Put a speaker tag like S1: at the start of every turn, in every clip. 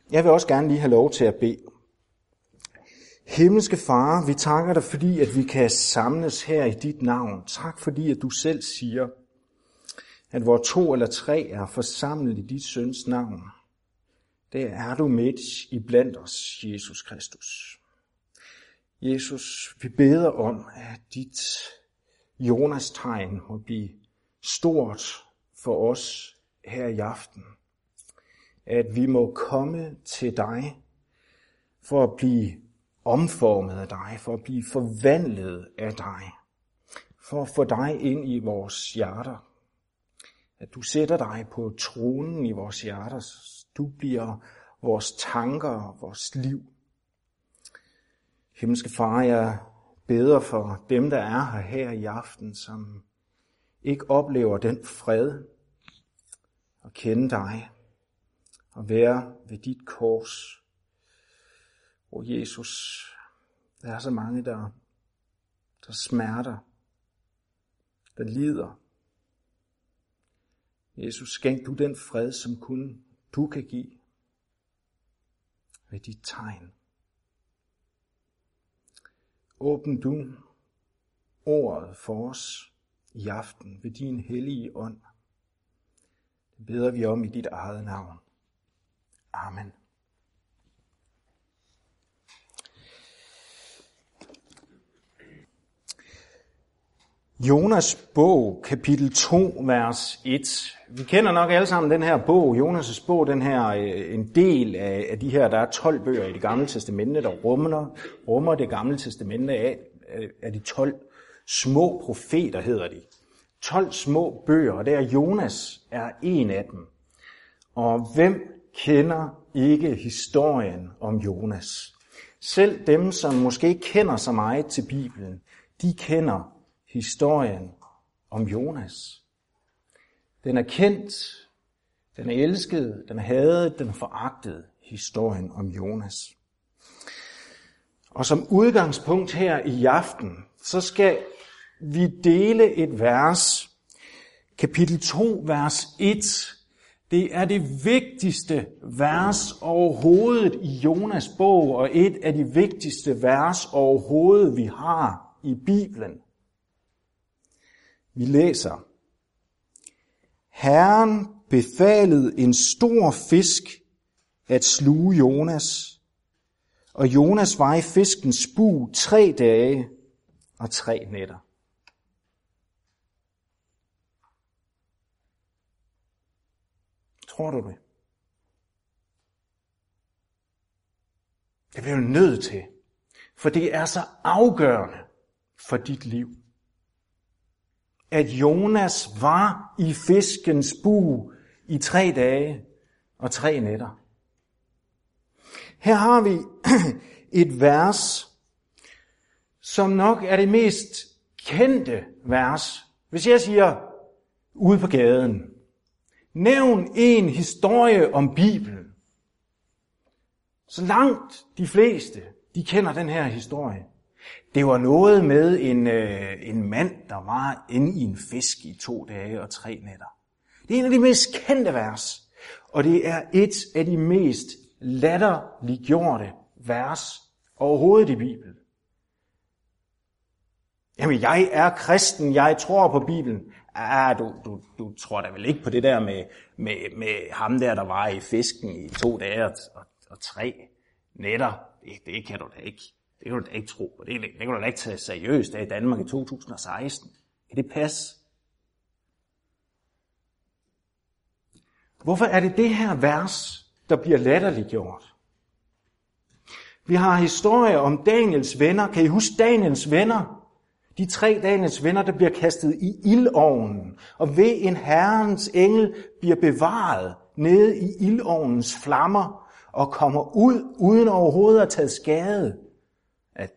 S1: Jeg vil også gerne lige have lov til at bede. Himmelske Far, vi takker dig, fordi at vi kan samles her i dit navn. Tak fordi, at du selv siger, at hvor 2 eller 3 er forsamlet i dit søns navn, der er du midt i blandt os, Jesus Kristus. Jesus, vi beder om, at dit Jonas-tegn må blive stort for os her i aften. At vi må komme til dig for at blive omformet af dig, for at blive forvandlet af dig, for at få dig ind i vores hjerter. At du sætter dig på tronen i vores hjerter. Du bliver vores tanker, vores liv. Himmelske Far, jeg beder for dem, der er her i aften, som ikke oplever den fred at kende dig og være ved dit kors. Og Jesus, der er så mange, der smerter, der lider. Jesus, skænk du den fred, som kun du kan give ved dit tegn. Åbn du ordet for os i aften ved din hellige ånd. Det beder vi om i dit eget navn. Amen. Jonas bog, kapitel 2, vers 1. Vi kender nok alle sammen den her bog, Jonas' bog, den her en del af de her, der er 12 bøger i det gamle testamente, der rummer det gamle testamente af de 12 små profeter, hedder de. 12 små bøger, og der Jonas er en af dem. Og hvem kender ikke historien om Jonas? Selv dem, som måske ikke kender så meget til Bibelen, de kender historien om Jonas. Den er kendt, den er elsket, den er hadet, den er foragtet, historien om Jonas. Og som udgangspunkt her i aften, så skal vi dele et vers, kapitel 2, vers 1. Det er det vigtigste vers overhovedet i Jonas bog, og et af de vigtigste vers overhovedet, vi har i Bibelen. Vi læser: Herren befalede en stor fisk at sluge Jonas, og Jonas var i fiskens bug 3 dage og 3 nætter. Tror du det? Det bliver du nødt til, for det er så afgørende for dit liv, at Jonas var i fiskens bug i 3 dage og 3 nætter. Her har vi et vers, som nok er det mest kendte vers. Hvis jeg siger ude på gaden, nævn en historie om Bibelen, så langt de fleste, de kender den her historie. Det var noget med en mand, der var inde i en fisk i 2 dage og 3 nætter. Det er en af de mest kendte vers, og det er et af de mest latterliggjorte vers overhovedet i Bibelen. Jamen, jeg er kristen, jeg tror på Bibelen. Du tror da vel ikke på det der med ham der var i fisken i 2 dage og 3 nætter. Det kan du da ikke. Det kan du da ikke tro på. Det kan du da ikke tage seriøst af i Danmark i 2016. Kan det passe? Hvorfor er det det her vers, der bliver latterliggjort? Vi har historier om Daniels venner. Kan I huske Daniels venner? De 3 Daniels venner, der bliver kastet i ildovnen, og ved en herrens engel bliver bevaret nede i ildovnens flammer, og kommer ud uden overhovedet at tage skade. At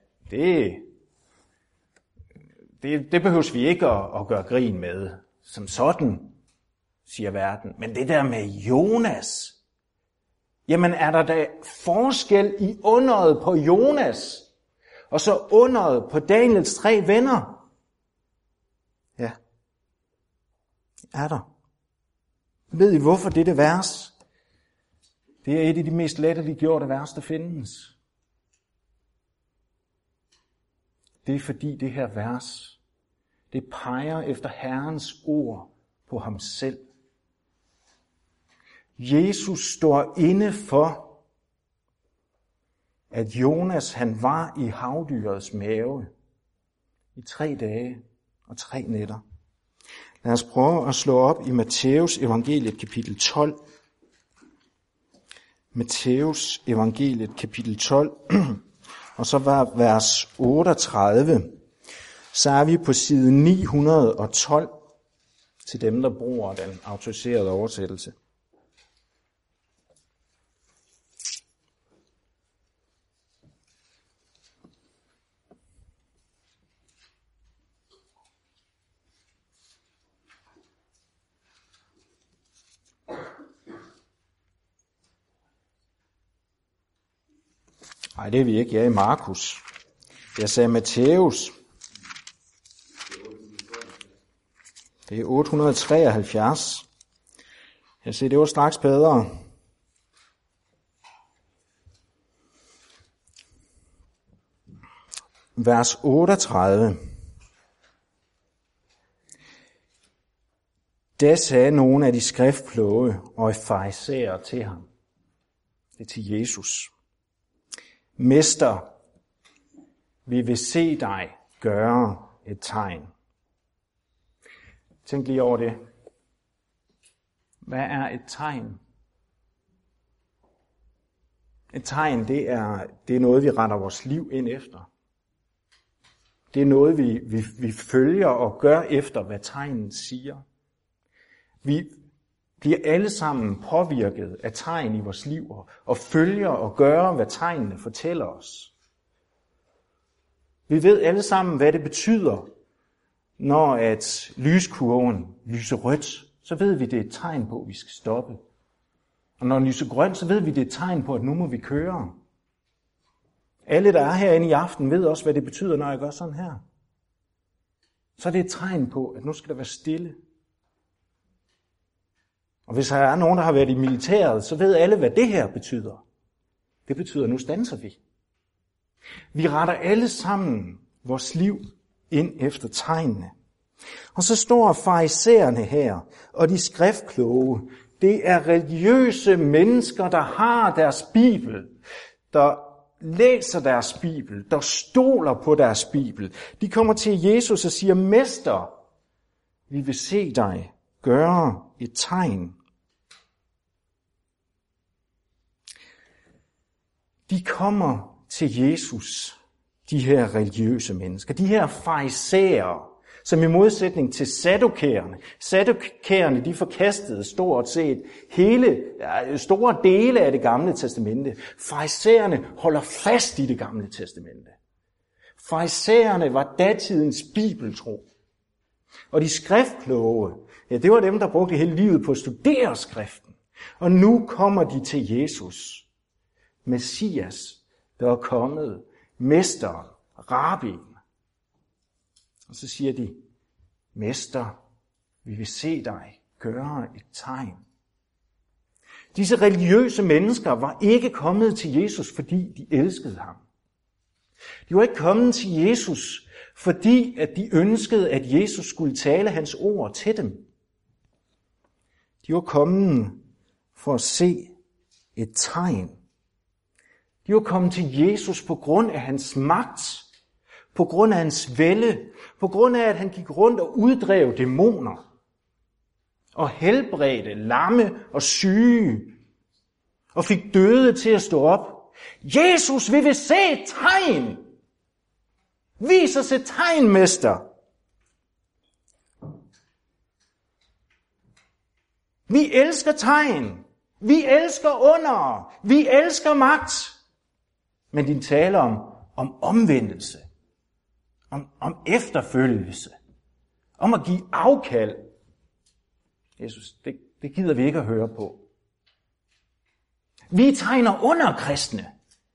S1: det behøves vi ikke at gøre grin med, som sådan, siger verden. Men det der med Jonas, jamen er der da forskel i underet på Jonas, og så underet på Daniels 3 venner? Ja, er der. Ved I, hvorfor dette vers Det er et af de mest latterliggjorte vers, der findes. Det er fordi det her vers, det peger efter Herrens ord på ham selv. Jesus står inde for, at Jonas han var i havdyrets mave i 3 dage og 3 nætter. Lad os prøve at slå op i Matthæus evangeliet kapitel 12. Matthæus evangeliet kapitel 12, og så var vers 38. Så er vi på side 912 til dem, der bruger den autoriserede oversættelse. Nej, det er vi ikke. Jeg er i Markus. Jeg sagde Matthæus. Det er 873. Jeg siger, det var straks bedre. Vers 38. Da sagde nogle af de skriftkloge og farisæere til ham. Det er til Jesus. Mester, vi vil se dig gøre et tegn. Tænk lige over det. Hvad er et tegn? Et tegn, det er noget, vi retter vores liv ind efter. Det er noget, vi følger og gør efter, hvad tegnen siger. Vi bliver alle sammen påvirket af tegn i vores liv og følger og gør, hvad tegnene fortæller os. Vi ved alle sammen, hvad det betyder, når at lyskurven lyser rødt, så ved vi, det er et tegn på, at vi skal stoppe. Og når den lyser grønt, så ved vi, det er et tegn på, at nu må vi køre. Alle, der er herinde i aften, ved også, hvad det betyder, når jeg gør sådan her. Så er det et tegn på, at nu skal der være stille. Og hvis der er nogen, der har været i militæret, så ved alle, hvad det her betyder. Det betyder, at nu standser vi. Vi retter alle sammen vores liv ind efter tegnene. Og så står farisæerne her, og de skriftkloge. Det er religiøse mennesker, der har deres bibel, der læser deres bibel, der stoler på deres bibel. De kommer til Jesus og siger, Mester, vi vil se dig gøre et tegn. De kommer til Jesus, de her religiøse mennesker, de her farisæere, som i modsætning til saddukæerne. Saddukæerne, de forkastede stort set store dele af det gamle testamente. Farisæerne holder fast i det gamle testamente. Farisæerne var datidens bibeltro. Og de skriftkloge, ja, det var dem, der brugte hele livet på at studere skriften. Og nu kommer de til Jesus, Messias, der er kommet, mesteren, rabbien. Og så siger de, Mester, vi vil se dig gøre et tegn. Disse religiøse mennesker var ikke kommet til Jesus, fordi de elskede ham. De var ikke kommet til Jesus, fordi at de ønskede, at Jesus skulle tale hans ord til dem. De var kommet for at se et tegn. De var kommet til Jesus på grund af hans magt, på grund af hans vælde, på grund af, at han gik rundt og uddrev dæmoner, og helbredte lamme og syge, og fik døde til at stå op. Jesus, vi vil se et tegn! Vis os et tegn, mester! Vi elsker tegn. Vi elsker under. Vi elsker magt. Men din taler om omvendelse. Om efterfølgelse. Om at give afkald. Jesus, det gider vi ikke at høre på. Vi tegner under kristne.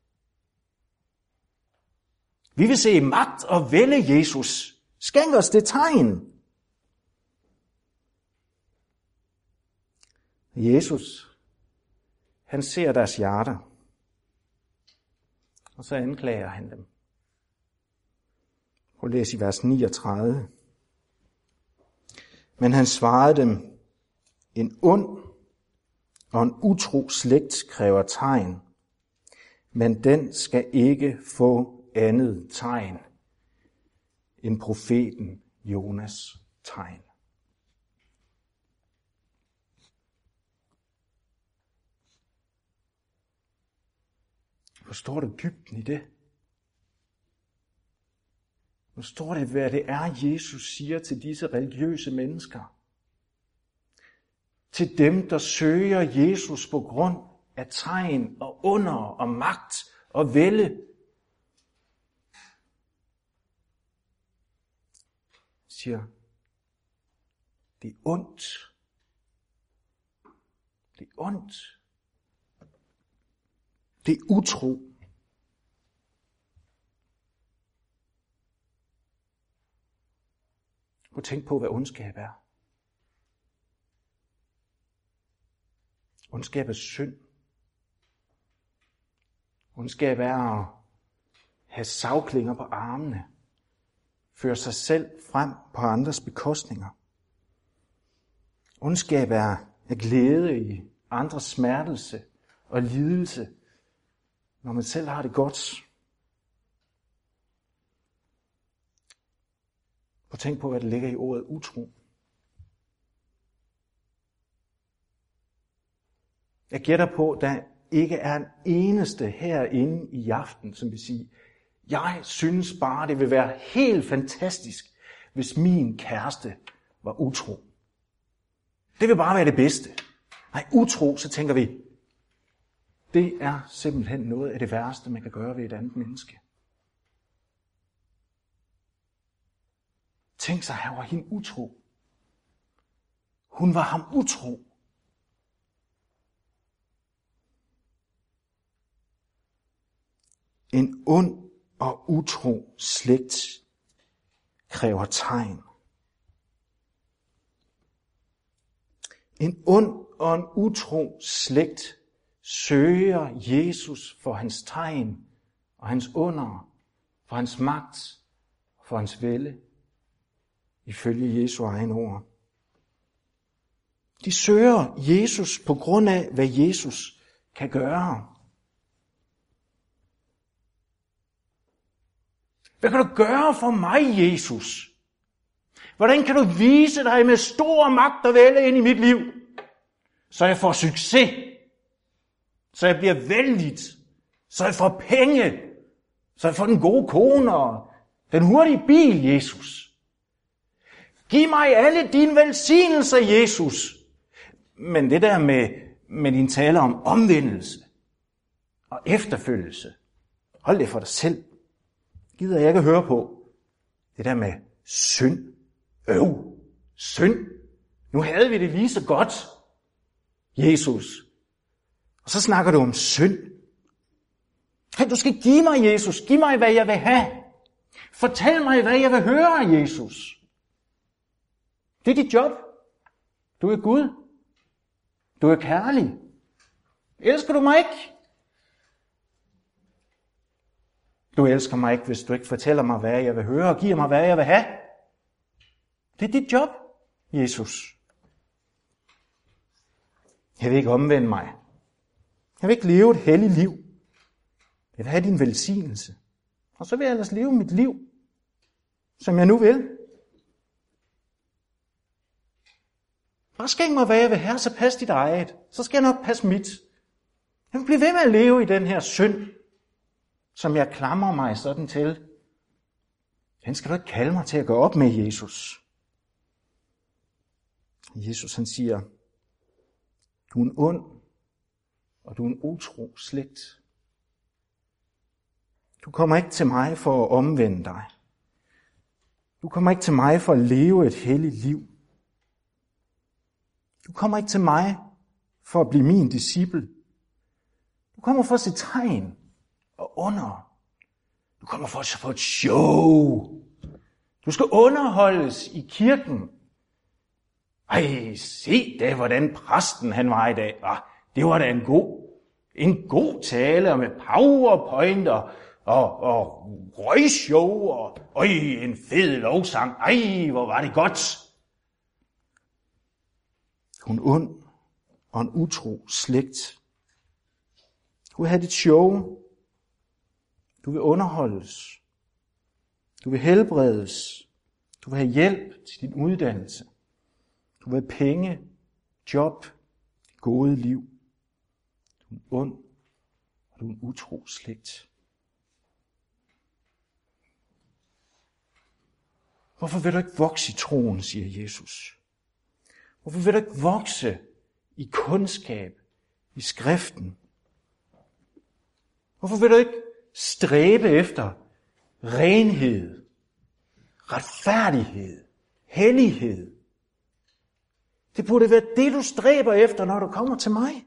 S1: Vi vil se magt og vælde, Jesus. Skænk os det tegn. Jesus, Han ser deres hjerter. Og så anklager han dem. Prøv at læse i vers 39. Men han svarede dem, en ond og en utro slægt kræver tegn, men den skal ikke få andet tegn end profeten Jonas tegn. Forstår du dybden i det? Forstår du, hvad det er, Jesus siger til disse religiøse mennesker? Til dem, der søger Jesus på grund af tegn og under og magt og vælde. Siger, det er ondt. Det er ondt. Det er utro. Og tænk på, hvad ondskab er. Ondskab er synd. Ondskab er at have savklinger på armene. Føre sig selv frem på andres bekostninger. Ondskab er at glæde i andres smertelse og lidelse, når man selv har det godt. Og tænk på, hvad der ligger i ordet utro. Jeg gætter på, at der ikke er en eneste herinde i aften, som vil sige, jeg synes bare, det vil være helt fantastisk, hvis min kæreste var utro. Det vil bare være det bedste. Nej, utro, så tænker vi, det er simpelthen noget af det værste, man kan gøre ved et andet menneske. Tænk sig, han var hende utro. Hun var ham utro. En ond og utro slægt kræver tegn. En ond og en utro slægt søger Jesus for hans tegn og hans under, for hans magt og for hans vælde, ifølge Jesu egen ord. De søger Jesus på grund af, hvad Jesus kan gøre. Hvad kan du gøre for mig, Jesus? Hvordan kan du vise dig med stor magt og vælde ind i mit liv, så jeg får succes, så jeg bliver vældigt, så jeg får penge, så jeg får den gode kone og den hurtige bil, Jesus? Giv mig alle dine velsignelser, Jesus. Men det der med din tale om omvendelse og efterfølgelse, hold det for dig selv. Gider jeg ikke høre på. Det der med synd. Synd. Nu havde vi det lige så godt, Jesus. Og så snakker du om synd. Du skal give mig, Jesus. Giv mig, hvad jeg vil have. Fortæl mig, hvad jeg vil høre, Jesus. Det er dit job. Du er Gud. Du er kærlig. Elsker du mig ikke? Du elsker mig ikke, hvis du ikke fortæller mig, hvad jeg vil høre, og giver mig, hvad jeg vil have. Det er dit job, Jesus. Jeg vil ikke omvende mig. Jeg vil ikke leve et helligt liv. Jeg vil have din velsignelse. Og så vil jeg ellers leve mit liv, som jeg nu vil. Bare skænk mig, hvad jeg vil have, så pas dit eget. Så skal jeg nok passe mit. Jeg vil blive ved med at leve i den her synd, som jeg klamrer mig sådan til. Den skal du ikke kalde mig til at gå op med, Jesus. Jesus han siger, du er en ond, og du er en utro slægt. Du kommer ikke til mig for at omvende dig. Du kommer ikke til mig for at leve et helligt liv. Du kommer ikke til mig for at blive min disciple. Du kommer for at se tegn og under. Du kommer for at få et show. Du skal underholdes i kirken. Ej, se da, hvordan præsten han var i dag. Det var da en god. En god tale med powerpointer og røgshow og en fed lovsang. Ej, hvor var det godt. Du er en ond og en utro slægt. Du vil have dit show. Du vil underholdes. Du vil helbredes. Du vil have hjælp til din uddannelse. Du vil have penge, job, gode liv. Du er en ond, og du er en utro slægt. Hvorfor vil du ikke vokse i troen, siger Jesus? Hvorfor vil du ikke vokse i kundskab, i skriften? Hvorfor vil du ikke stræbe efter renhed, retfærdighed, hellighed? Det burde være det, du stræber efter, når du kommer til mig.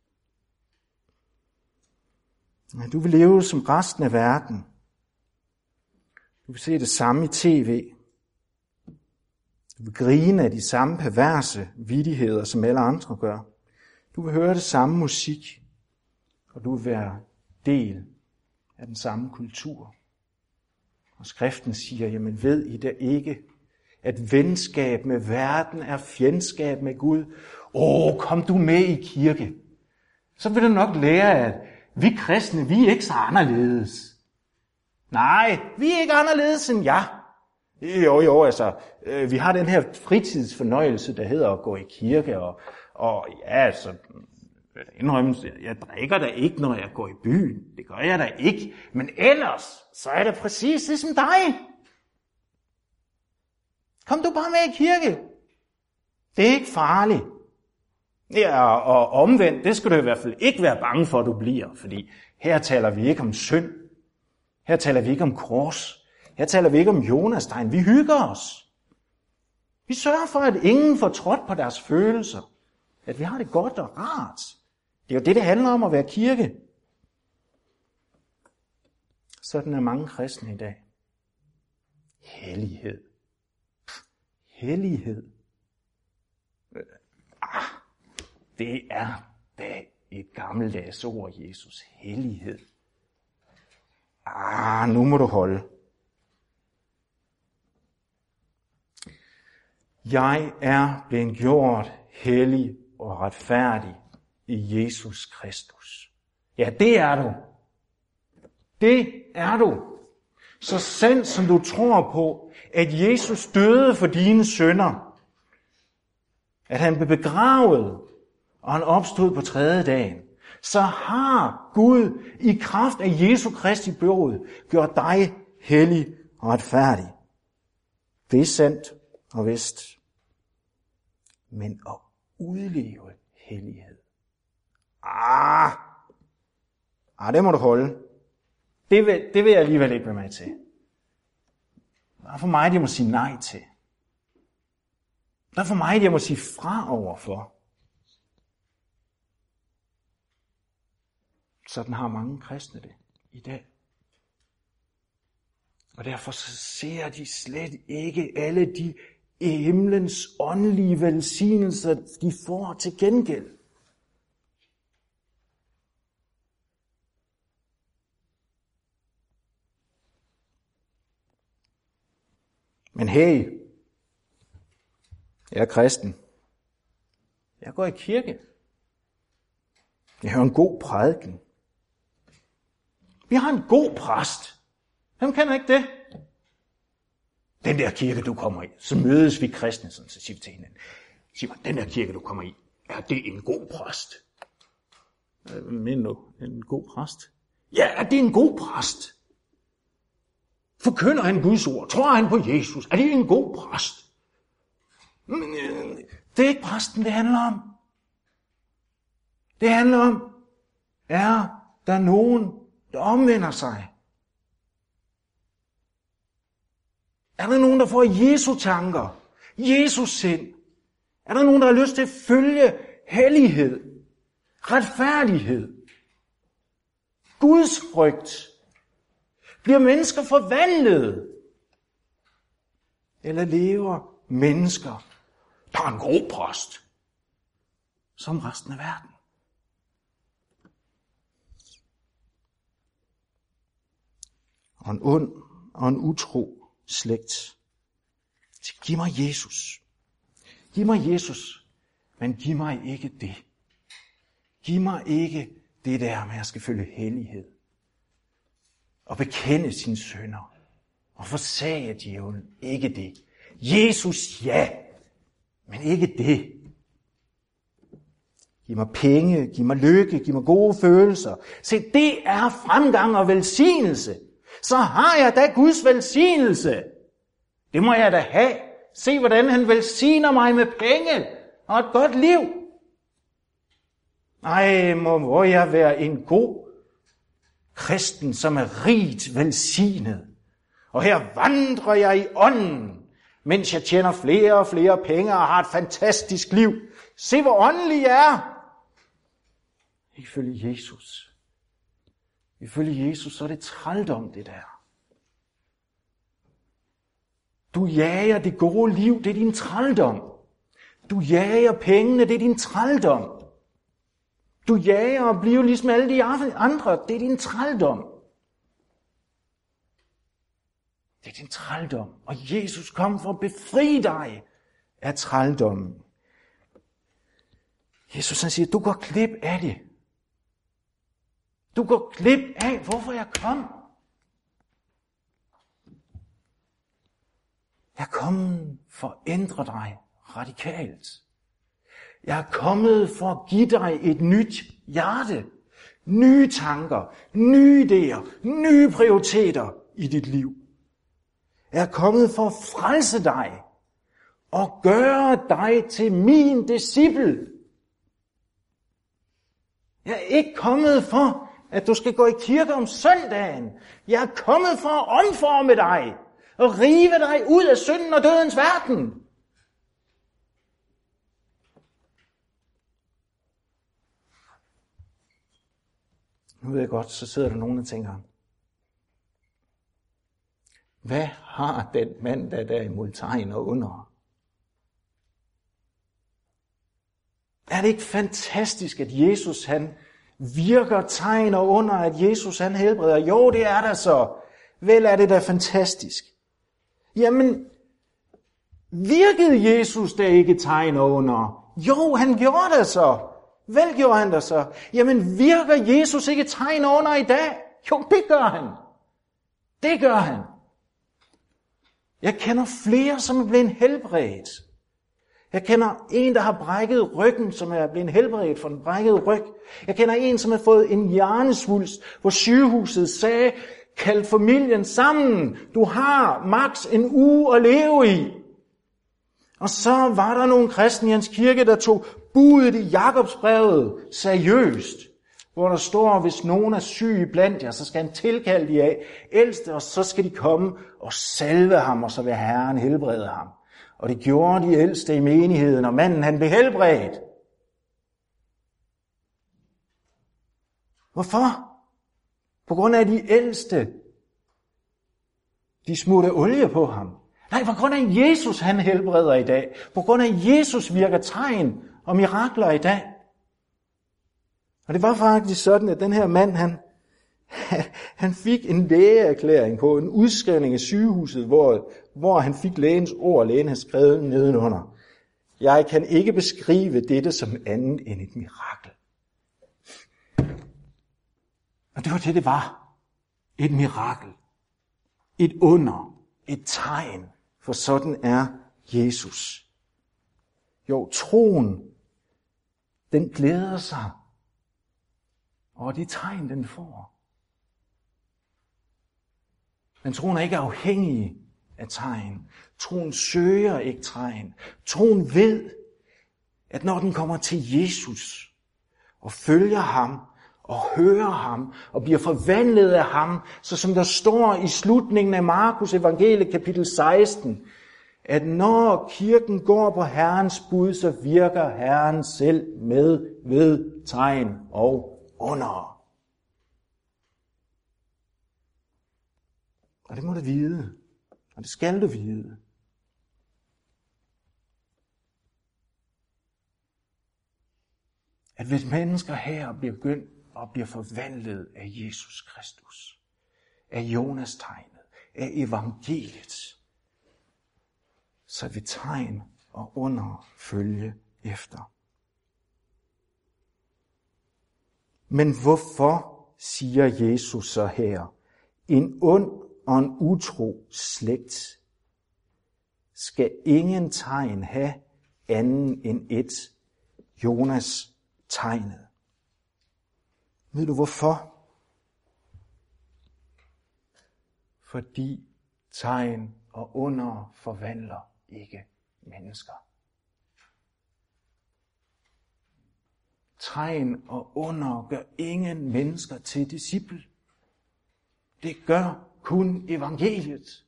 S1: Du vil leve som resten af verden. Du vil se det samme i tv. Du vil grine af de samme perverse vittigheder, som alle andre gør. Du vil høre det samme musik, og du vil være del af den samme kultur. Og skriften siger, jamen ved I da ikke, at venskab med verden er fjendskab med Gud? Kom du med i kirke. Så vil du nok lære, at vi kristne, vi er ikke så anderledes. Nej, vi er ikke anderledes end jer. Jo, altså, vi har den her fritidsfornøjelse, der hedder at gå i kirke, og ja, altså, jeg drikker da ikke, når jeg går i byen. Det gør jeg da ikke. Men ellers, så er det præcis ligesom dig. Kom du bare med i kirke. Det er ikke farligt. Ja, og omvendt, det skal du i hvert fald ikke være bange for, at du bliver, fordi her taler vi ikke om synd. Her taler vi ikke om kors. Her taler vi ikke om Jonastegn. Vi hygger os. Vi sørger for, at ingen får trådt på deres følelser. At vi har det godt og rart. Det er jo det handler om at være kirke. Sådan er mange kristne i dag. Hellighed. Hellighed. Det er da et gammeldags ord, Jesus. Hellighed. Nu må du holde. Jeg er blevet gjort hellig og retfærdig i Jesus Kristus. Ja, det er du. Det er du. Så sandt som du tror på, at Jesus døde for dine synder, at han blev begravet, og han opstod på 3. dagen, så har Gud i kraft af Jesu Kristi blod gjort dig hellig og retfærdig. Det er sandt og vist. Men at udleve hellighed. Det må du holde. Det vil jeg alligevel ikke være med til. Der er for mig, jeg må sige nej til. Der er for mig, jeg må sige fra overfor. Sådan har mange kristne det i dag. Og derfor så ser de slet ikke alle de himlens åndelige velsignelser, de får til gengæld. Men hey, jeg er kristen. Jeg går i kirke. Jeg hører en god prædiken. Vi har en god præst. Hvem kender ikke det? Den der kirke, du kommer i, så mødes vi kristne, så siger vi til hinanden. Sig mig, den der kirke, du kommer i, er det en god præst? Hvad mener du? En god præst? Ja, er det en god præst? Forkynder han Guds ord? Tror han på Jesus? Er det en god præst? Det er ikke præsten, det handler om. Det handler om, er der nogen, der omvender sig? Er der nogen, der får Jesu tanker? Jesus sind? Er der nogen, der har lyst til at følge hellighed? Retfærdighed? Guds frygt? Bliver mennesker forvandlet? Eller lever mennesker, der er en god præst, som resten af verden? og en ond og en utro slægt. Så giv mig Jesus. Giv mig Jesus, men giv mig ikke det. Giv mig ikke det der med at skal følge hellighed og bekende sine synder og forsage djævlen. Ikke det. Jesus, ja, men ikke det. Giv mig penge, giv mig lykke, giv mig gode følelser. Se, det er fremgang og velsignelse. Så har jeg da Guds velsignelse. Det må jeg da have. Se, hvordan han velsigner mig med penge og et godt liv. Ej, må jeg være en god kristen, som er rigt velsignet. Og her vandrer jeg i ånden, mens jeg tjener flere og flere penge og har et fantastisk liv. Se, hvor åndelig jeg er. Ifølge Jesus. Ifølge Jesus, så er det trældom, det der. Du jager det gode liv, det er din trældom. Du jager pengene, det er din trældom. Du jager at blive ligesom alle de andre, det er din trældom. Det er din trældom. Og Jesus kom for at befri dig af trældommen. Jesus han siger, du går glip af det. Du går glip af, hvorfor jeg kom. Jeg er kommet for at ændre dig radikalt. Jeg er kommet for at give dig et nyt hjerte. Nye tanker, nye idéer, nye prioriteter i dit liv. Jeg er kommet for at frelse dig og gøre dig til min disciple. Jeg er ikke kommet for, at du skal gå i kirke om søndagen. Jeg er kommet for at omforme dig og rive dig ud af synden og dødens verden. Nu ved jeg godt, så sidder der nogen, der tænker, hvad har den mand, der derimod tegner under? Er det ikke fantastisk, at Jesus han virker tegner under, at Jesus han helbreder? Jo, det er der så. Vel er det da fantastisk. Jamen, virkede Jesus der ikke tegner under? Jo, han gjorde det så. Vel gjorde han det så. Jamen, virker Jesus ikke tegner under i dag? Jo, det gør han. Det gør han. Jeg kender flere, som er blevet helbredt. Jeg kender en, der har brækket ryggen, som er blevet helbredt for den brækkede ryg. Jeg kender en, som har fået en hjernesvulst, hvor sygehuset sagde, kald familien sammen. Du har maks en uge at leve i. Og så var der nogle kristne i hans kirke, der tog budet i Jakobsbrevet seriøst. Hvor der står, hvis nogen er syg blandt jer, så skal han tilkalde de af ældste, og så skal de komme og salve ham, og så vil Herren helbrede ham. Og det gjorde de ældste i menigheden, og manden han blev helbredt. Hvorfor? På grund af de ældste. De smurte olie på ham. Nej, på grund af Jesus han helbreder i dag. På grund af Jesus virker tegn og mirakler i dag. Og det var faktisk sådan, at den her mand, han fik en lægeerklæring på en udskrivning af sygehuset, hvor han fik lægens ord, lægen havde skrevet nedenunder. Jeg kan ikke beskrive dette som andet end et mirakel. Og det var det var. Et mirakel. Et under. Et tegn. For sådan er Jesus. Jo, troen, den glæder sig over de tegn, den får. Men troen er ikke afhængig af tegn. Troen søger ikke tegn. Troen ved, at når den kommer til Jesus og følger ham og hører ham og bliver forvandlet af ham, så som der står i slutningen af Markus evangeliet kapitel 16, at når kirken går på Herrens bud, så virker Herren selv med ved tegn og under. Og det må du vide, og det skal du vide. At hvis mennesker her bliver begyndt og bliver forvandlet af Jesus Kristus, af Jonas-tegnet, af evangeliet, så vil tegn og under følge efter. Men hvorfor, siger Jesus så her, en ond og en utro slægt skal ingen tegn have anden end et, Jonas-tegnet? Ved du hvorfor? Fordi tegn og under forvandler ikke mennesker. Tegn og under gør ingen mennesker til disciple. Det gør kun evangeliet.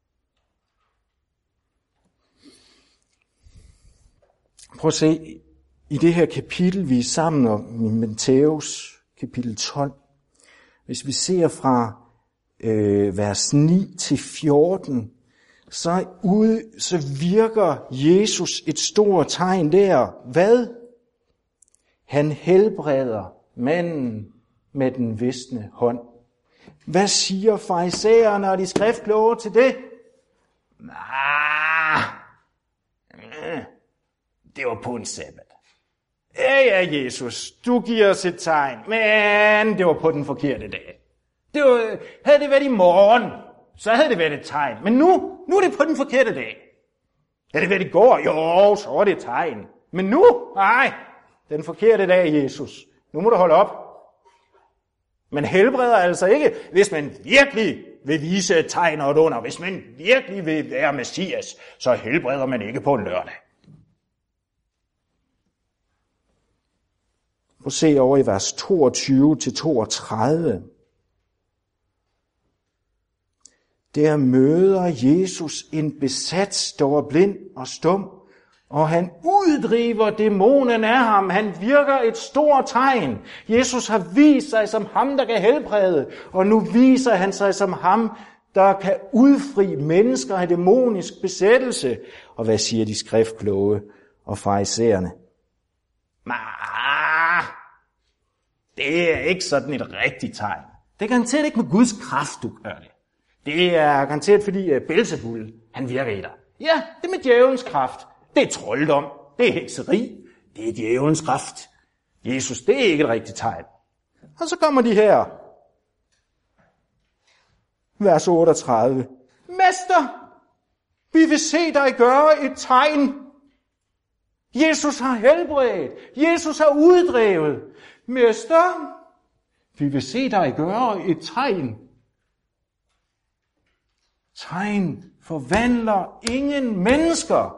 S1: Prøv at se, i det her kapitel, vi er sammen om i Matthæus, kapitel 12, hvis vi ser fra vers 9 til 14, så virker Jesus et stort tegn der. Hvad? Han helbreder manden med den visne hånd. Hvad siger farisæerne og de skriftkloge til det? Det var på en sabbat. Ja, Jesus, du giver os et tegn, men det var på den forkerte dag. Havde det været i morgen, så havde det været et tegn. Men nu er det på den forkerte dag. Havde det været i går? Jo, så var det et tegn. Men nu? Nej, den forkerte dag, Jesus. Nu må du holde op. Man helbreder altså ikke, hvis man virkelig vil vise et tegn og et under. Hvis man virkelig vil være Messias, så helbreder man ikke på en lørdag. Prøv at se over i vers 22-32. Der møder Jesus en besat, der var blind og stum, og han uddriver dæmonen af ham. Han virker et stort tegn. Jesus har vist sig som ham, der kan helbrede, og nu viser han sig som ham, der kan udfri mennesker af dæmonisk besættelse. Og hvad siger de skriftkloge og farisæerne? Det er ikke sådan et rigtigt tegn. Det er garanteret ikke med Guds kraft, du gør det. Det er garanteret, fordi Beelzebul, han virker i dig. Ja, det er med djævelens kraft. Det er trolddom. Det er hekseri. Det er djævelens kraft. Jesus, det er ikke et rigtigt tegn. Og så kommer de her. Vers 38. Mester, vi vil se dig gøre et tegn. Jesus har helbredt. Jesus har uddrevet. Mester, vi vil se dig gøre et tegn. Tegn forvandler ingen mennesker.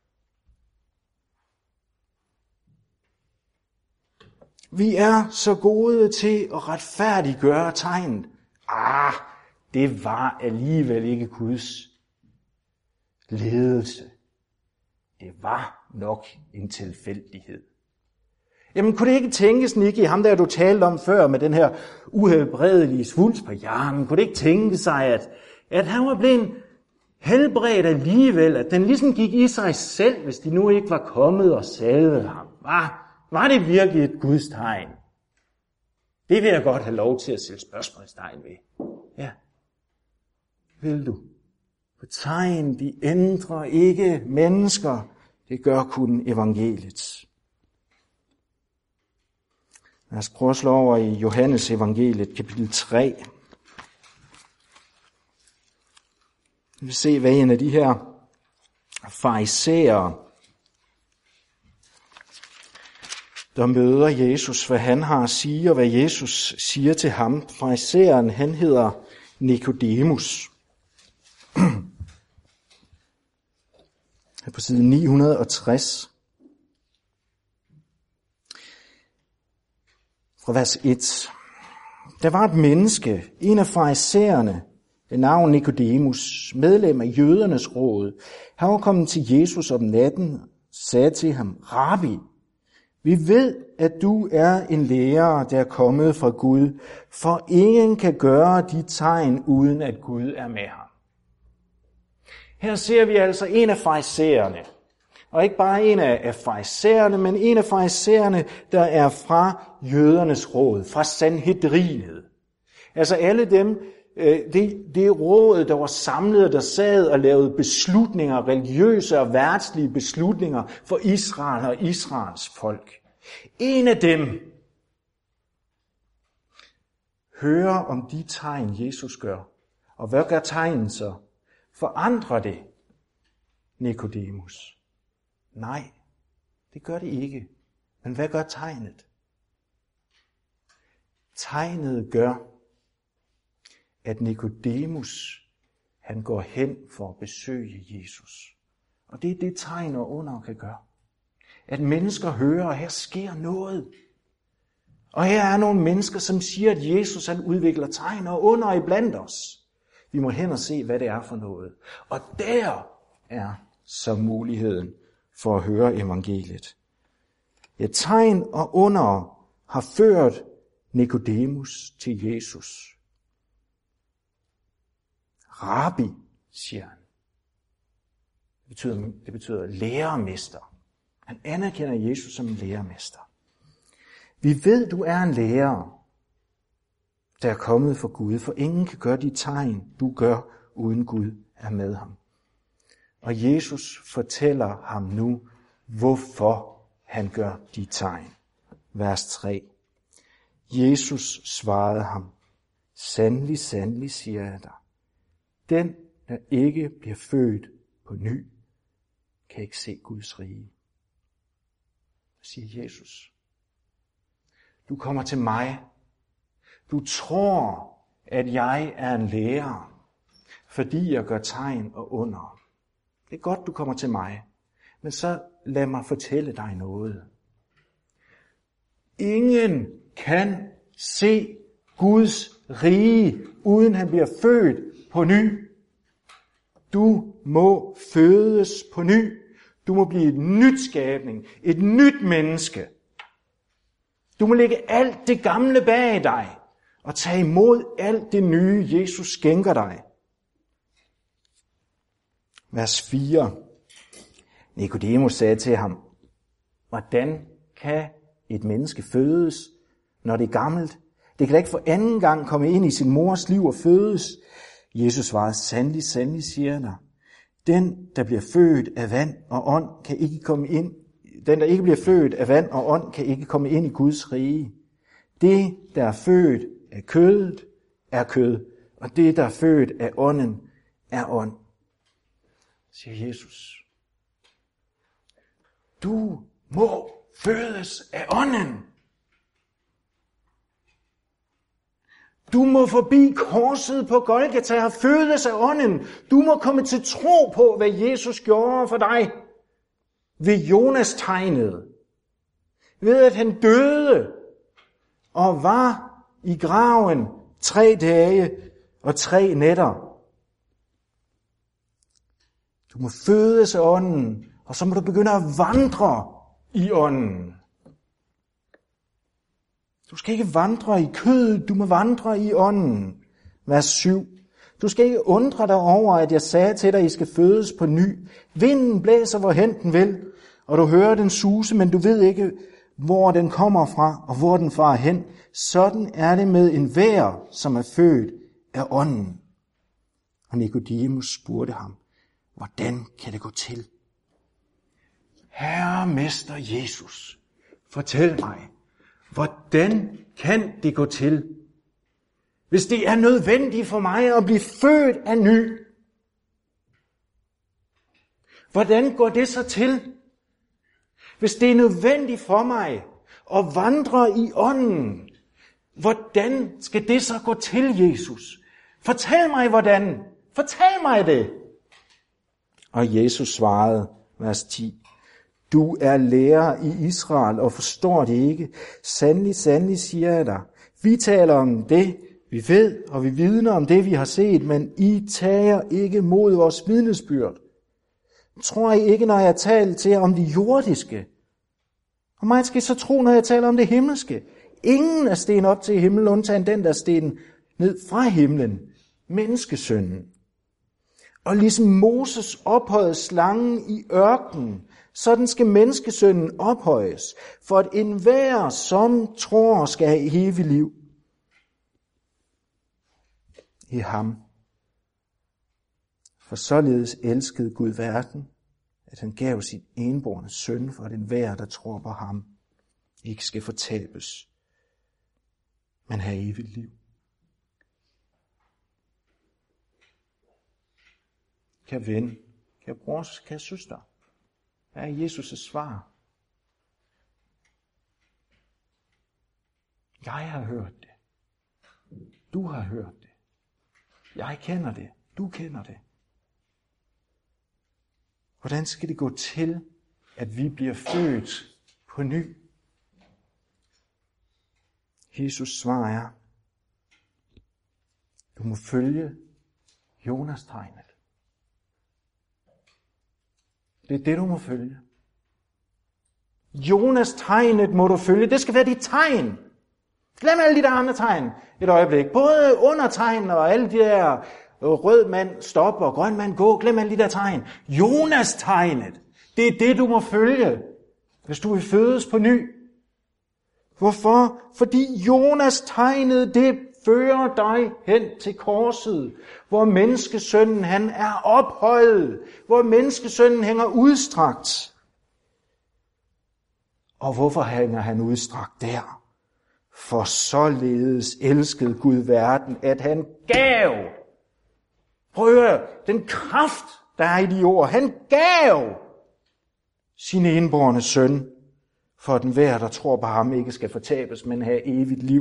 S1: Vi er så gode til at retfærdiggøre tegnet. Det var alligevel ikke Guds ledelse. Det var nok en tilfældighed. Jamen, kunne det ikke tænkes, Nicky, ham der du talte om før med den her uhelbredelige svulst på hjernen, kunne det ikke tænke sig, at han var blevet helbredt alligevel, at den ligesom gik i sig selv, hvis de nu ikke var kommet og salvede ham? Var det virkelig et Guds tegn? Det vil jeg godt have lov til at sætte spørgsmålstegn ved. Ja. Vil du? For tegn, de ændrer ikke mennesker. Det gør kun evangeliet. Lad os prøve at slå over i Johannes evangeliet, kapitel 3. Vi vil se, hvad en af de her farisæere, der møder Jesus, hvad han har at sige, og hvad Jesus siger til ham. Farisæeren, han hedder Nikodemus. Her på side 960. Fra vers 1. Der var et menneske, en af farisæerne, ved navn Nikodemus, medlem af jødernes råd. Han var kommet til Jesus om natten, sagde til ham, Rabbi, vi ved, at du er en lærer, der er kommet fra Gud, for ingen kan gøre de tegn, uden at Gud er med ham. Her ser vi altså en af farisæerne, og ikke bare en af farisæerne, men en af farisæerne, der er fra jødernes råd, fra Sanhedrinet. Altså alle dem, det råd, der var samlet, der sad og lavede beslutninger, religiøse og verdslige beslutninger for Israel og Israels folk. En af dem hører om de tegn, Jesus gør. Og hvad gør tegnen så? Forandrer det Nikodemus? Nej, det gør det ikke. Men hvad gør tegnet? Tegnet gør, at Nikodemus, han går hen for at besøge Jesus. Og det er det, tegn og under kan gøre. At mennesker hører, at her sker noget. Og her er nogle mennesker, som siger, at Jesus han udvikler tegn og under iblandt os. Vi må hen og se, hvad det er for noget. Og der er så muligheden for at høre evangeliet. Ja, tegn og under har ført Nikodemus til Jesus. Rabbi, siger han. Det betyder lærermester. Han anerkender Jesus som en lærermester. Vi ved, du er en lærer, der er kommet fra Gud, for ingen kan gøre de tegn, du gør, uden Gud er med ham. Og Jesus fortæller ham nu, hvorfor han gør de tegn. Vers 3. Jesus svarede ham, sandelig, sandelig, siger jeg dig. Den, der ikke bliver født på ny, kan ikke se Guds rige. Siger Jesus. Du kommer til mig. Du tror, at jeg er en lærer, fordi jeg gør tegn og under. Det er godt, du kommer til mig. Men så lad mig fortælle dig noget. Ingen kan se Guds rige, uden han bliver født på ny. Du må fødes på ny. Du må blive et nyt skabning, et nyt menneske. Du må lægge alt det gamle bag dig og tage imod alt det nye, Jesus skænker dig. Vers 4. Nikodemus sagde til ham, hvordan kan et menneske fødes, når det er gammelt? Det kan da ikke for anden gang komme ind i sin mors liv og fødes. Jesus svarede, sandelig, sandelig, siger jeg dig. Den, der bliver født af vand og ånd, kan ikke komme ind. Den, der ikke bliver født af vand og ånd, kan ikke komme ind i Guds rige. Det, der er født af kødet, er kød. Og det, der er født af ånden, er ånd. Siger Jesus. Du må fødes af ånden. Du må forbi korset på Golgata og fødes af ånden. Du må komme til tro på, hvad Jesus gjorde for dig. Ved Jonas tegnet. Ved at han døde og var i graven 3 dage og 3 nætter. Du må fødes af ånden, og så må du begynde at vandre i ånden. Du skal ikke vandre i kødet, du må vandre i ånden. Vers 7. Du skal ikke undre dig over, at jeg sagde til dig, at I skal fødes på ny. Vinden blæser, hvorhen den vil, og du hører den suse, men du ved ikke, hvor den kommer fra, og hvor den farer hen. Sådan er det med enhver, som er født af ånden. Og Nikodemus spurgte ham, hvordan kan det gå til? Herre Mester Jesus, fortæl mig, hvordan kan det gå til, hvis det er nødvendigt for mig at blive født af ny? Hvordan går det så til? Hvis det er nødvendigt for mig at vandre i ånden, hvordan skal det så gå til, Jesus? Fortæl mig hvordan. Fortæl mig det. Og Jesus svarede, vers 10. Du er lærer i Israel og forstår det ikke. Sandelig, sandelig, siger jeg dig. Vi taler om det, vi ved, og vi vidner om det, vi har set, men I tager ikke mod vores vidnesbyrd. Tror I ikke, når jeg taler til jer om det jordiske? Og mig skal I så tro, når jeg taler om det himmelske. Ingen er sten op til himlen, undtagen den, der er sten ned fra himlen. Menneskesønnen. Og ligesom Moses ophøjede slangen i ørkenen, sådan skal menneskesønnen ophøjes, for at enhver, som tror, skal have evigt liv. i ham. For således elskede Gud verden, at han gav sin enbårne søn, for at enhver, der tror på ham, ikke skal fortabes, men have evigt liv. Kære ven, kære bror, kære søster, hvad er Jesus' svar? Jeg har hørt det. Du har hørt det. Jeg kender det. Du kender det. Hvordan skal det gå til, at vi bliver født på ny? Jesus svar er, du må følge Jonas-tegnet. Det er det, du må følge. Jonas-tegnet må du følge. Det skal være dit tegn. Glem alle de der andre tegn et øjeblik. Både undertegn og alle de der rød mand stop og grøn mand gå. Glem alle de der tegn. Jonas-tegnet. Det er det, du må følge, hvis du vil fødes på ny. Hvorfor? Fordi Jonas-tegnet, det fører dig hen til korset, hvor menneskesønnen han er ophøjet, hvor menneskesønnen hænger udstrakt. Og hvorfor hænger han udstrakt der? For således elskede Gud verden, at han gav. Prøv at høre, den kraft, der er i de ord, han gav sin enbårne søn, for at enhver, der tror på ham, ikke skal fortabes, men have evigt liv.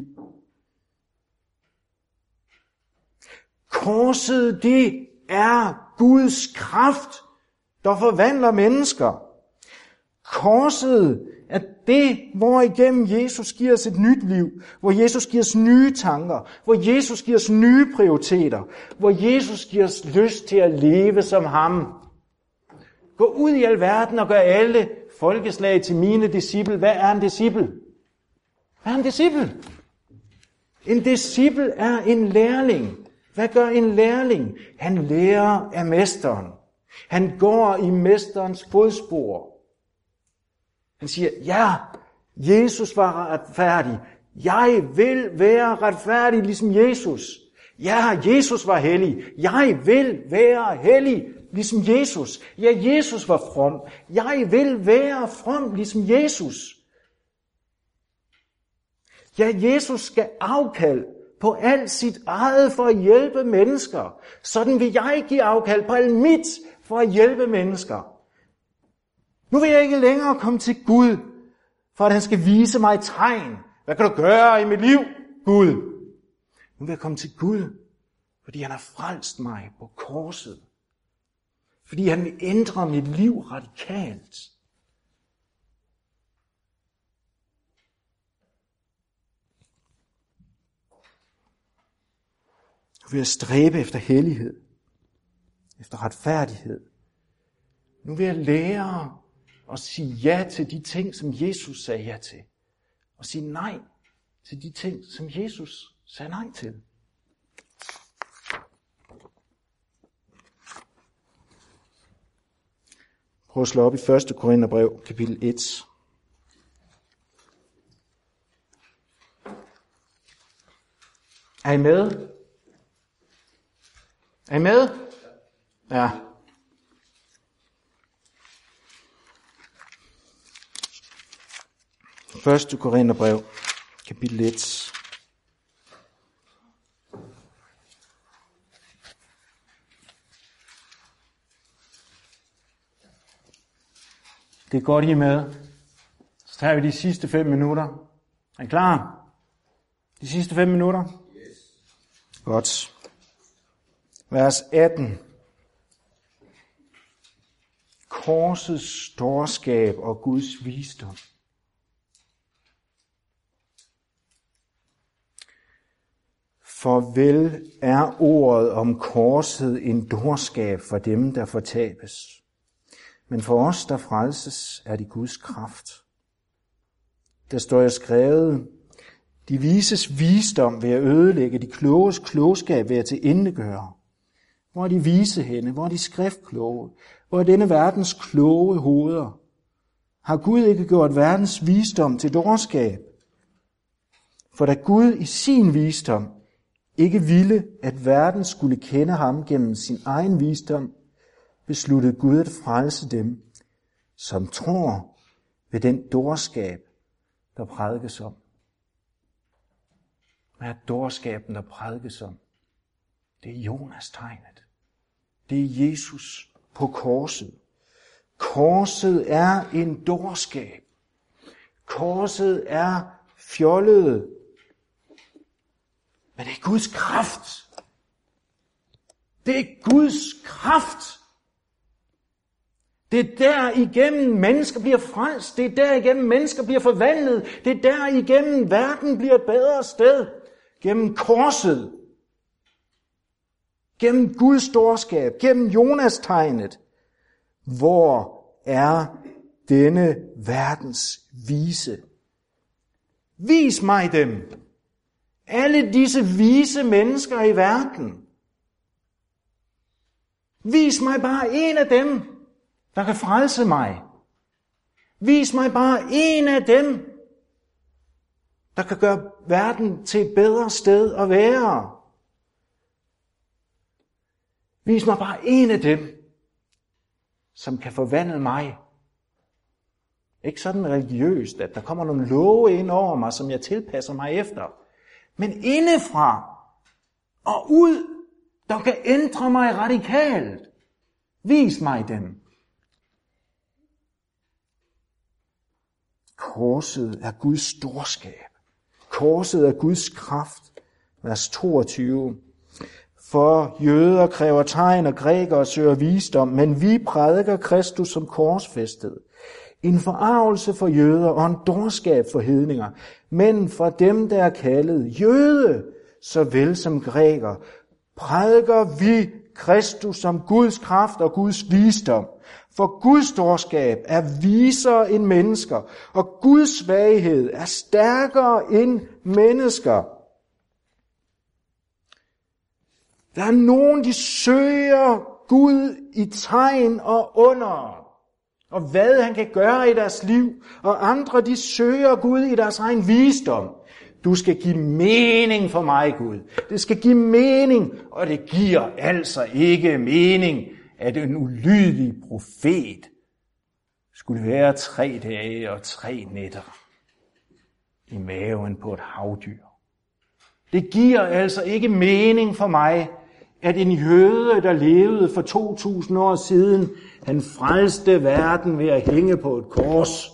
S1: Korset, det er Guds kraft, der forvandler mennesker. Korset er det, hvor igennem Jesus giver os et nyt liv, hvor Jesus giver os nye tanker, hvor Jesus giver os nye prioriteter, hvor Jesus giver os lyst til at leve som ham. Gå ud i al verden og gør alle folkeslag til mine disciple. Hvad er en disciple? Hvad er en disciple? En disciple er en lærling. Hvad gør en lærling? Han lærer af mesteren. Han går i mesterens fodspor. Han siger, ja, Jesus var retfærdig. Jeg vil være retfærdig ligesom Jesus. Ja, Jesus var hellig. Jeg vil være hellig ligesom Jesus. Ja, Jesus var from. Jeg vil være from ligesom Jesus. Ja, Jesus skal afkald på alt sit eget for at hjælpe mennesker. Sådan vil jeg give afkald på alt mit for at hjælpe mennesker. Nu vil jeg ikke længere komme til Gud, for at han skal vise mig tegn. Hvad kan du gøre i mit liv, Gud? Nu vil jeg komme til Gud, fordi han har frelst mig på korset. Fordi han vil ændre mit liv radikalt. Nu vil jeg stræbe efter hellighed, efter retfærdighed. Nu vil jeg lære at sige ja til de ting, som Jesus sagde ja til. Og sige nej til de ting, som Jesus sagde nej til. Prøv at slå op i 1. Korintherbrev, kapitel 1. Er I med? Er I med? Ja. Første Korintherbrev, kapitel 1. Det er godt, I er med. Så tager vi de sidste 5 minutter. Er I klar? De sidste 5 minutter? Yes. Godt. Vers 18. Korsets storskab og Guds visdom. For vel er ordet om korset en dårskab for dem, der fortabes. Men for os, der frelses, er det Guds kraft. Der står jeg skrevet, de vises visdom ved at ødelægge, de kloges klogskab ved at tilintetgøre. Hvor er de vise henne? Hvor er de skriftkloge? Hvor er denne verdens kloge hoveder? Har Gud ikke gjort verdens visdom til dårskab? For da Gud i sin visdom ikke ville, at verden skulle kende ham gennem sin egen visdom, besluttede Gud at frelse dem, som tror ved den dårskab, der prædikes om. Hvad er dårskaben, der prædikes om? Det er Jonas-tegnet. Det er Jesus på korset. Korset er en dårskab. Korset er fjollet. Men det er Guds kraft. Det er Guds kraft. Det er der igennem mennesker bliver frelst. Det er der igennem mennesker bliver forvandlet. Det er der igennem verden bliver et bedre sted. Gennem korset. Gennem Guds dårskab. Gennem Jonas-tegnet. Hvor er denne verdens vise? Vis mig dem. Alle disse vise mennesker i verden. Vis mig bare en af dem, der kan frelse mig. Vis mig bare en af dem, der kan gøre verden til et bedre sted at være. Vis mig bare en af dem, som kan forvandle mig. Ikke sådan religiøst, at der kommer nogle love ind over mig, som jeg tilpasser mig efter. Men indefra og ud, der kan ændre mig radikalt. Vis mig dem. Korset er Guds storskab. Korset er Guds kraft. Vers 22. For jøder kræver tegn, og grækere søger visdom, men vi prædiker Kristus som korsfæstet. En forargelse for jøder og en dårskab for hedninger. Men for dem, der er kaldet jøde, såvel som græker, prædiker vi Kristus som Guds kraft og Guds visdom. For Guds dårskab er visere end mennesker, og Guds svaghed er stærkere end mennesker. Der er nogen, de søger Gud i tegn og under, og hvad han kan gøre i deres liv, og andre, de søger Gud i deres egen visdom. Du skal give mening for mig, Gud. Det skal give mening, og det giver altså ikke mening, at en ulydig profet skulle være 3 dage og 3 nætter i maven på et havdyr. Det giver altså ikke mening for mig, at en jøde, der levede for 2000 år siden, han frelste verden ved at hænge på et kors.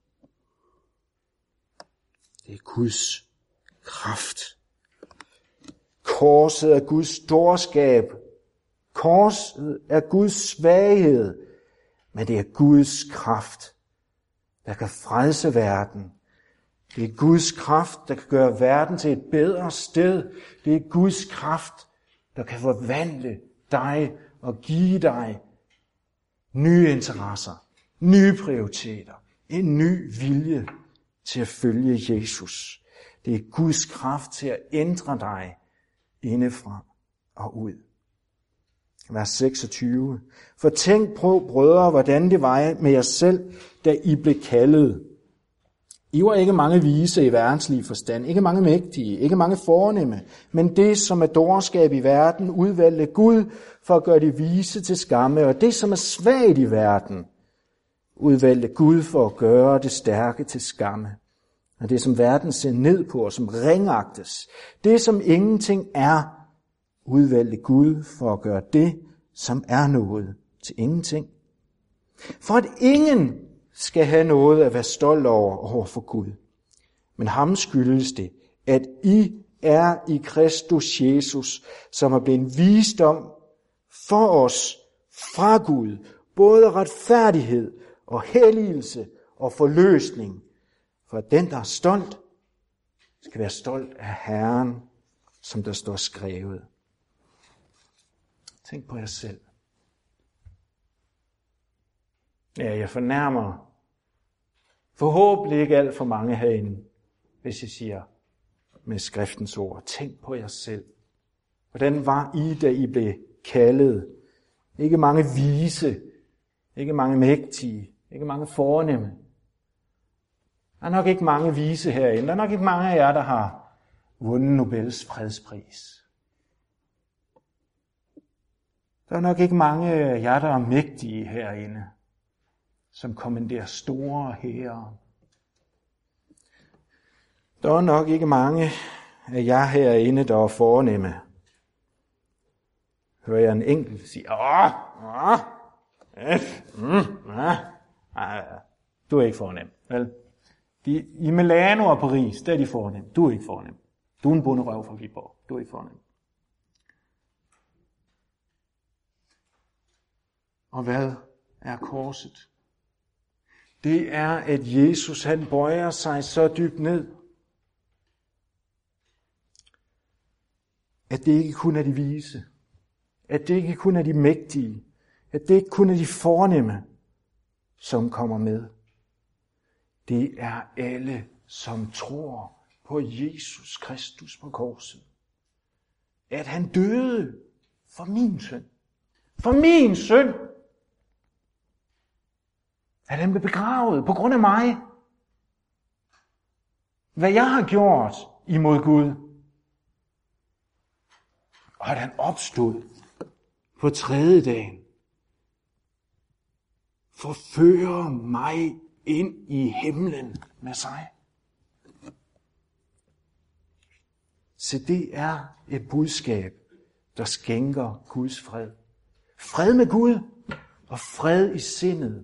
S1: Det er Guds kraft. Korset er Guds dårskab. Korset er Guds svaghed. Men det er Guds kraft, der kan frelse verden. Det er Guds kraft, der kan gøre verden til et bedre sted. Det er Guds kraft, der kan forvandle dig og give dig nye interesser, nye prioriteter, en ny vilje til at følge Jesus. Det er Guds kraft til at ændre dig indefra og ud. Vers 26. For tænk på, brødre, hvordan det var med jer selv, da I blev kaldet. I var ikke mange vise i verdenslig forstand, ikke mange mægtige, ikke mange fornemme, men det, som er dårskab i verden, udvalgte Gud for at gøre det vise til skamme, og det, som er svagt i verden, udvalgte Gud for at gøre det stærke til skamme. Og det, som verden ser ned på, og som ringagtes, det, som ingenting er, udvalgte Gud for at gøre det, som er noget, til ingenting. For at ingen skal have noget at være stolt over for Gud. Men ham skyldes det, at I er i Kristus Jesus, som er blevet visdom for os fra Gud, både retfærdighed og helligelse og forløsning. For den, der er stolt, skal være stolt af Herren, som der står skrevet. Tænk på jer selv. Ja, jeg fornærmer forhåbentlig ikke alt for mange herinde, hvis jeg siger med skriftens ord. Tænk på jer selv. Hvordan var I, da I blev kaldet? Ikke mange vise, ikke mange mægtige, ikke mange fornemme. Der er nok ikke mange vise herinde. Der er nok ikke mange af jer, der har vundet Nobels fredspris. Der er nok ikke mange af jer, der er mægtige herinde, som kommanderer store hære. Der er nok ikke mange af jer herinde, der er fornemme. Hører jeg en enkelt sige, du er ikke fornem, vel? I Milano og Paris, der er de fornem. Du er ikke fornem. Du er en bunderøv fra Viborg. Du er ikke fornem. Og hvad er korset? Det er, at Jesus han bøjer sig så dybt ned, at det ikke kun er de vise, at det ikke kun er de mægtige, at det ikke kun er de fornemme, som kommer med. Det er alle, som tror på Jesus Kristus på korset. At han døde for min synd. For min synd! At han blev begravet på grund af mig. Hvad jeg har gjort imod Gud. Og at han opstod på tredje dagen. Forfører mig ind i himlen med sig. Så det er et budskab, der skænker Guds fred. Fred med Gud og fred i sindet.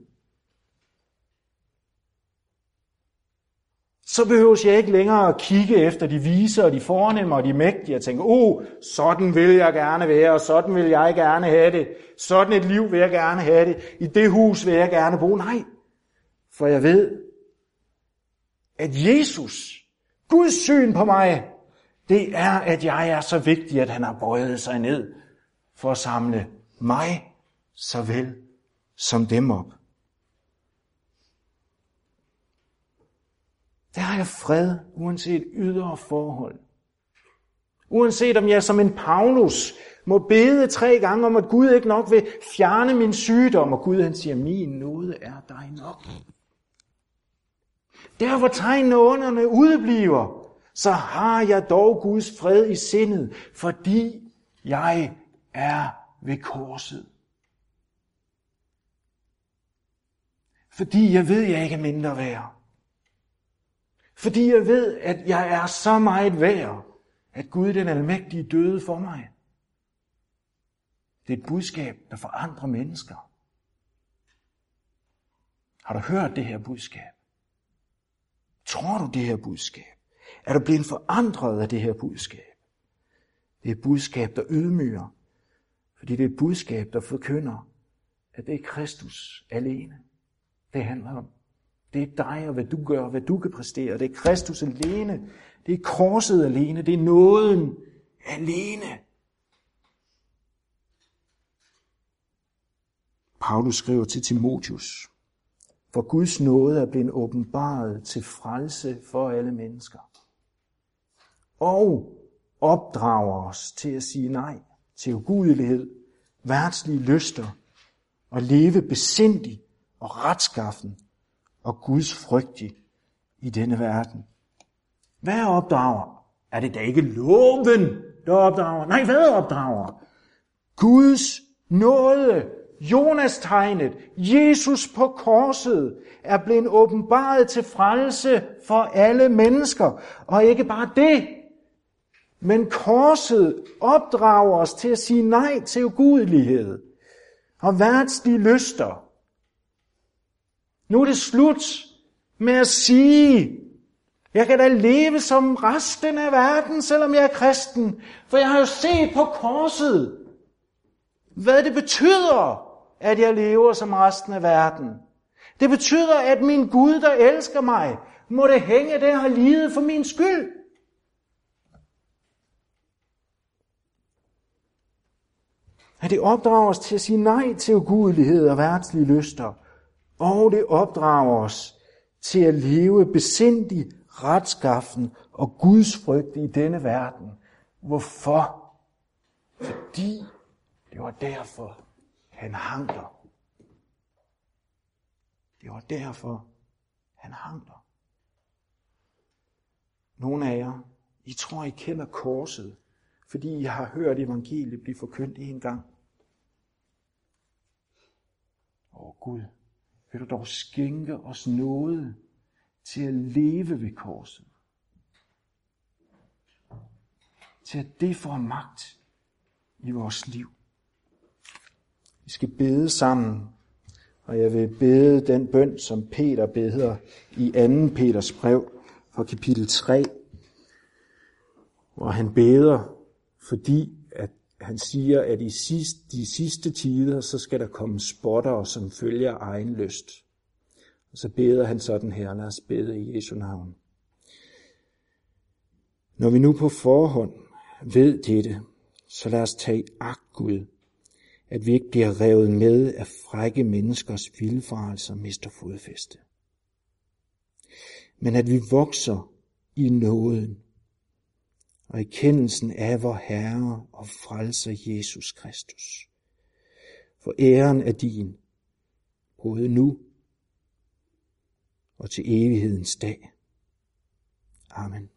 S1: Så behøver jeg ikke længere at kigge efter de vise og de fornemme og de mægtige og tænke, sådan vil jeg gerne være, og sådan vil jeg gerne have det. Sådan et liv vil jeg gerne have det. I det hus vil jeg gerne bo. Nej, for jeg ved, at Jesus, Guds syn på mig, det er, at jeg er så vigtig, at han har bøjet sig ned for at samle mig såvel som dem op. Der har jeg fred, uanset ydre forhold. Uanset om jeg som en Paulus må bede 3 gange om, at Gud ikke nok vil fjerne min sygdom, og Gud han siger, min nåde er dig nok. Der hvor tegnene underne udebliver, så har jeg dog Guds fred i sindet, fordi jeg er ved korset. Fordi jeg ved, at jeg ikke er mindre værd. Fordi jeg ved, at jeg er så meget værd, at Gud den almægtige døde for mig. Det er et budskab, der forandrer mennesker. Har du hørt det her budskab? Tror du det her budskab? Er du blevet forandret af det her budskab? Det er et budskab, der ydmyger. Fordi det er et budskab, der forkynder, at det er Kristus alene, det handler om. Det er dig og hvad du gør, hvad du kan præstere. Det er Kristus alene. Det er korset alene. Det er nåden alene. Paulus skriver til Timotheus, for Guds nåde er blevet åbenbaret til frelse for alle mennesker. Og opdrager os til at sige nej til ugudelighed, verdslige lyster og leve besindig og retskaffen og Guds frygtig i denne verden. Hvad opdrager? Er det da ikke loven, der opdrager? Nej, hvad opdrager? Guds nåde, Jonas-tegnet, Jesus på korset, er blevet åbenbaret til frelse for alle mennesker. Og ikke bare det, men korset opdrager os til at sige nej til ugudelighed og verdslige lyster. Nu er det slut med at sige, jeg kan da leve som resten af verden, selvom jeg er kristen. For jeg har jo set på korset, hvad det betyder, at jeg lever som resten af verden. Det betyder, at min Gud, der elsker mig, må det hænge der og lide for min skyld. At det opdrager os til at sige nej til ugudelighed og verdslige lyster. Og det opdrager os til at leve besindig, retskaffen og Guds frygt i denne verden. Hvorfor? Fordi det var derfor, han hang der. Det var derfor, han hang der. Nogle af jer, I tror, I kender korset, fordi I har hørt evangeliet blive forkyndt en gang. Gud, vil du dog skænke os nåde til at leve ved korset. Til at det får magt i vores liv. Vi skal bede sammen, og jeg vil bede den bøn, som Peter beder i 2. Peters brev fra kapitel 3, hvor han beder, fordi at han siger, at i de sidste tider, så skal der komme spottere, som følger egen lyst. Og så beder han sådan her, lad os bede i Jesu navn. Når vi nu på forhånd ved dette, så lad os tage agt, Gud, at vi ikke bliver revet med af frække menneskers vildfarelser og mister fodfæste. Men at vi vokser i nåden og erkendelsen af vor Herre og Frelser Jesus Kristus. For æren er din, både nu og til evighedens dag. Amen.